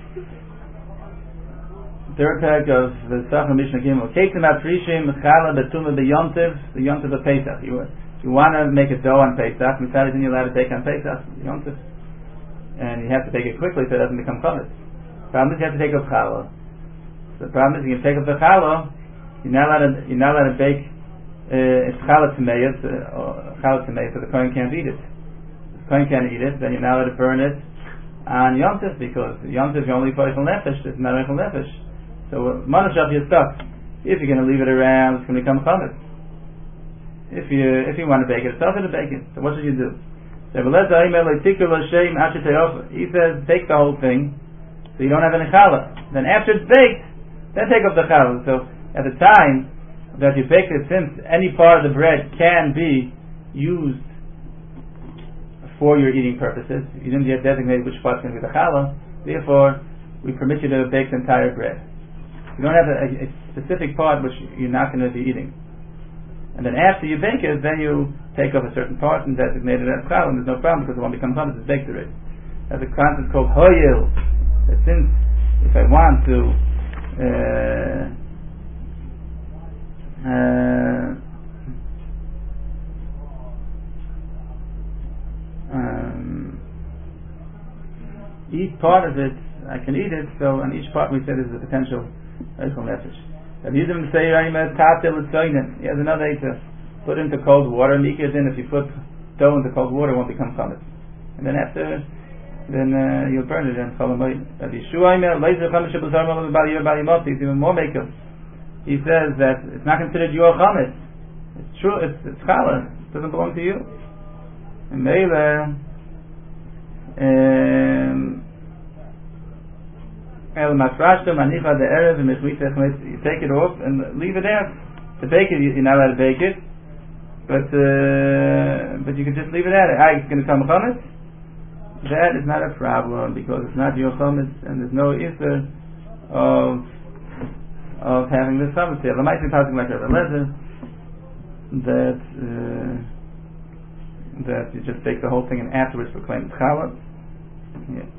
Third parak of the Sachar Mishnah Gimel. Keitzim Aprishim Chala Betumah B'Yontiv, the Yontiv of Pesach. You want to make a dough on Pesach, Mitzad isn't allowed to take on Pesach, Yontiv. And you have to take it quickly so it doesn't become chametz. The problem is you have to take up challah. So the problem is you can take up the challah, you're not allowed to bake it's challah tamei, so the kohen can't eat it. If the kohen can't eat it, then you're not allowed to burn it on Yontiv, because Yontiv you're only for Eichel Nefesh, it's not Eichel Nefesh. So Manashaf you're stuck. If you're going to leave it around, it's going to become chametz. If you want to bake it, it's also to bake it. So what should you do? He says bake the whole thing, so you don't have any challah. Then after it's baked, then take up the challah. So at the time that you baked it, since any part of the bread can be used for your eating purposes, you didn't yet designate which part's going to be the challah. Therefore, we permit you to bake the entire bread. You don't have a specific part which you're not going to be eating. And then after you bake it, then you take off a certain part and designate it as challah, and there's no problem because it won't become chametz, it's baked already. There's a concept called hoyel, that since if I want to eat part of it, I can eat it, so on each part we say there's a potential Eichel Nefesh. He has another answer. Put into cold water, mikvahs in. If you put dough into cold water, it won't become chametz. And then after, you'll burn it and chol hamoed. He's even more makeup. He says that it's not considered your chametz. It's true. It's challah. It doesn't belong to you. And meila. You take it off and leave it there. To bake it, you're not allowed to bake it, but you can just leave it there. It's going to come chametz. That is not a problem because it's not your chametz, and there's no issue of having this chametz here. The might be talking like a leather that you just take the whole thing and afterwards proclaim challah. Yeah.